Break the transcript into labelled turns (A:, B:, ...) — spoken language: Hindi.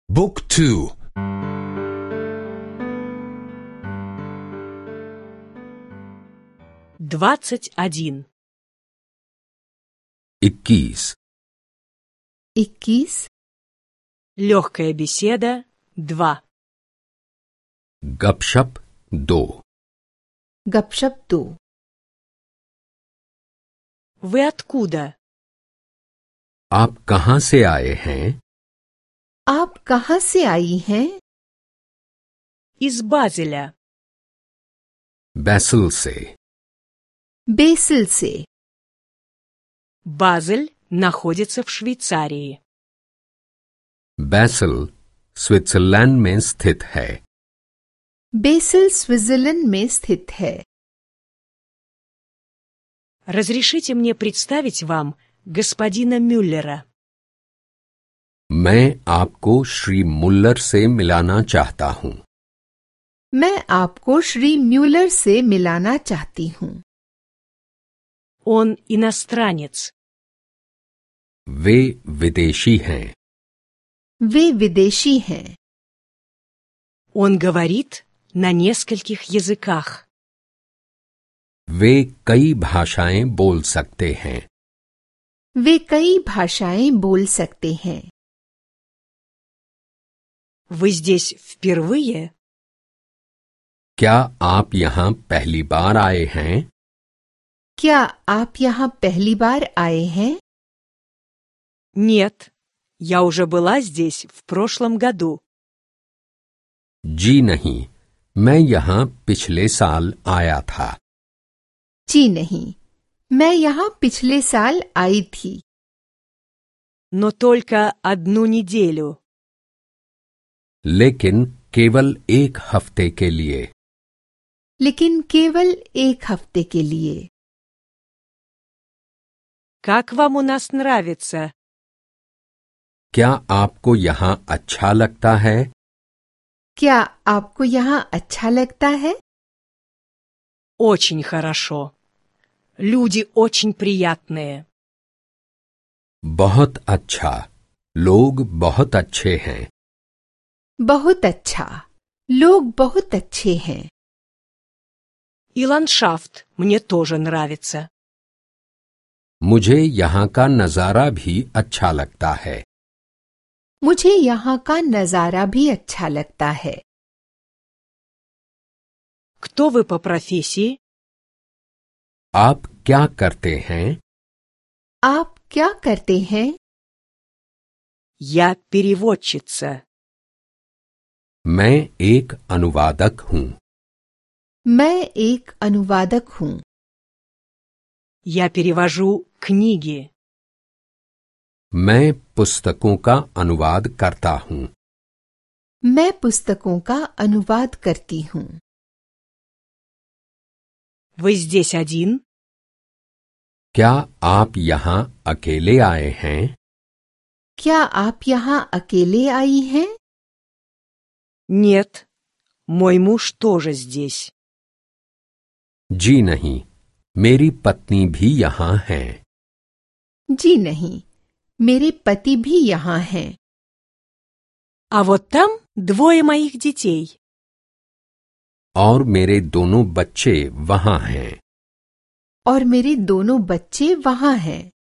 A: Book 2.
B: 21.
A: 21.
C: 21.
B: Легкая беседа 2.
A: गपशप 2.
C: गपशप 2.
B: Вы откуда?
A: आप कहाँ से आए हैं?
C: आप कहाँ से आई हैं?
B: Из Базеля.
A: बैसल से.
C: बेसिल से.
B: Базель находится в Швейцарии.
A: बैसल स्विट्जरलैंड में स्थित है.
C: बेसिल स्विट्जरलैंड में स्थित है.
B: Разрешите мне представить вам господина Мюллера.
A: मैं आपको श्री मुल्लर से मिलाना चाहता हूँ.
C: मैं आपको श्री म्यूलर से मिलाना चाहती हूँ.
B: Он иностранец.
A: वे विदेशी हैं.
C: वे विदेशी हैं.
B: Он говорит на нескольких языках.
A: वे कई भाषाएं बोल सकते हैं.
C: वे कई भाषाएं बोल सकते हैं.
B: Вы здесь впервые?
A: क्या आप यहाँ पहली बार आए हैं?
C: क्या आप यहाँ पहली बार आए हैं?
B: Нет, я уже была здесь в прошлом году.
A: जी नहीं, मैं यहाँ पिछले साल आया था.
C: जी नहीं, मैं यहाँ पिछले साल आई थी.
B: Но только одну неделю.
A: लेकिन केवल एक हफ्ते के लिए.
C: लेकिन केवल एक हफ्ते के लिए.
B: Как вам у нас нравится?
A: क्या आपको यहाँ अच्छा लगता है?
C: क्या आपको यहाँ अच्छा लगता है?
B: Очень хорошо. Люди очень приятные.
A: बहुत अच्छा. लोग बहुत अच्छे हैं.
C: बहुत अच्छा. लोग बहुत अच्छे हैं.
B: И ландшафт мне тоже нравится.
A: मुझे यहाँ का नजारा भी अच्छा लगता है.
C: मुझे यहाँ का नजारा भी अच्छा लगता है.
B: Кто вы по профессии?
A: आप क्या करते हैं?
C: आप क्या करते हैं?
B: Я переводчица.
A: मैं एक अनुवादक हूँ.
C: मैं एक अनुवादक हूँ.
B: Я перевожу книги.
A: मैं पुस्तकों का अनुवाद करता हूँ.
C: मैं पुस्तकों का अनुवाद करती हूँ.
B: Вы здесь один?
A: क्या आप यहाँ अकेले आए हैं?
C: क्या आप यहाँ अकेले आई हैं?
B: Нет, мой муж тоже здесь.
A: जी नहीं, मेरी पत्नी भी यहाँ है.
C: जी नहीं, मेरे पति भी यहाँ हैं.
B: А вот там двое моих детей.
A: और मेरे दोनों बच्चे वहाँ हैं.
C: और मेरे दोनों बच्चे वहाँ हैं.